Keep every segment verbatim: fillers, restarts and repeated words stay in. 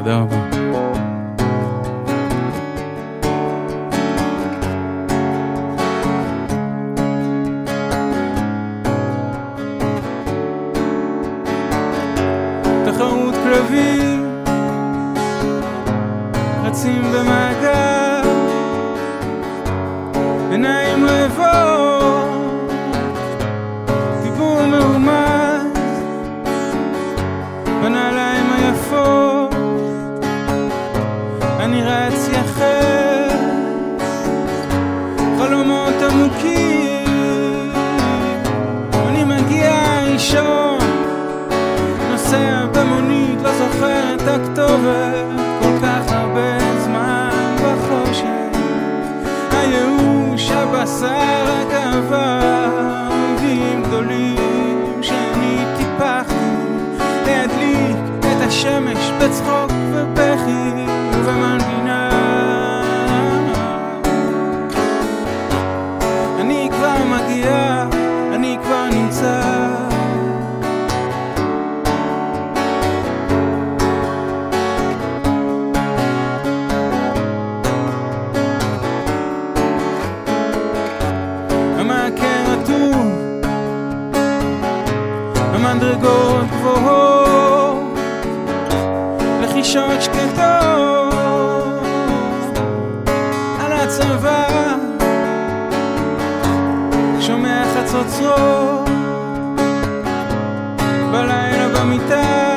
תודה רבה. תחרות כלבים רצים במעגל, עיניים רעבות, דיבור מרומז בנעליים היפות. אני רץ יחד חלומות עמוקים, אני מגיע ראשון, נוסע במונית, לא זוכר את הכתובת, כל כך הרבה זמן בחושך, הייאוש הבשר הגאווה, אויבים גדולים שאני טיפחתי, להדליק את השמש בצחוק ובכי ובמנגינה. אני כבר מגיע, אני כבר נמצא, המדרגות גבוהות, לחישות שקטות על הצבא, שומע חצוצרות בלילה במיטה,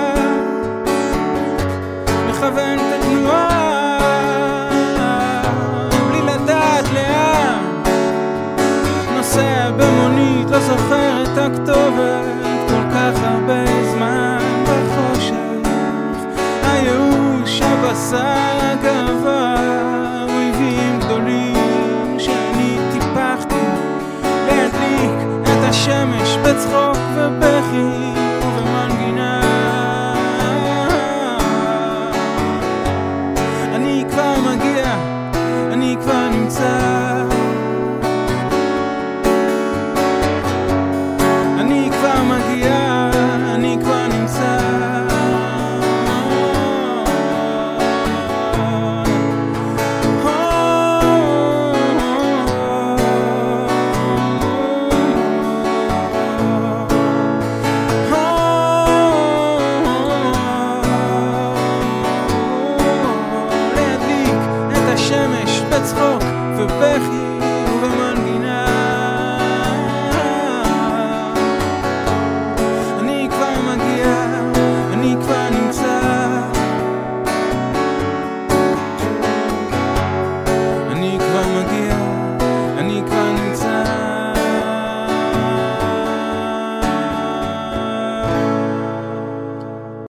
מכוון את התנועה בלי לדעת לאן, נוסע במונית, לא זוכר את הכתובת, כל כך הרבה זמן בחושך, הייאוש הבשר הגאווה, אויבים גדולים שאני טיפחתי, להדליק את השמש בצחוק ובכי ובמנגינה. אני כבר מגיע, אני כבר נמצא, אני כבר מגיע, אני כבר נמצא. להדליק את השמש בצחוק ובכי ובמנגינה. אני כבר מגיע, אני כבר נמצא, אני כבר מגיע, אני כבר נמצא.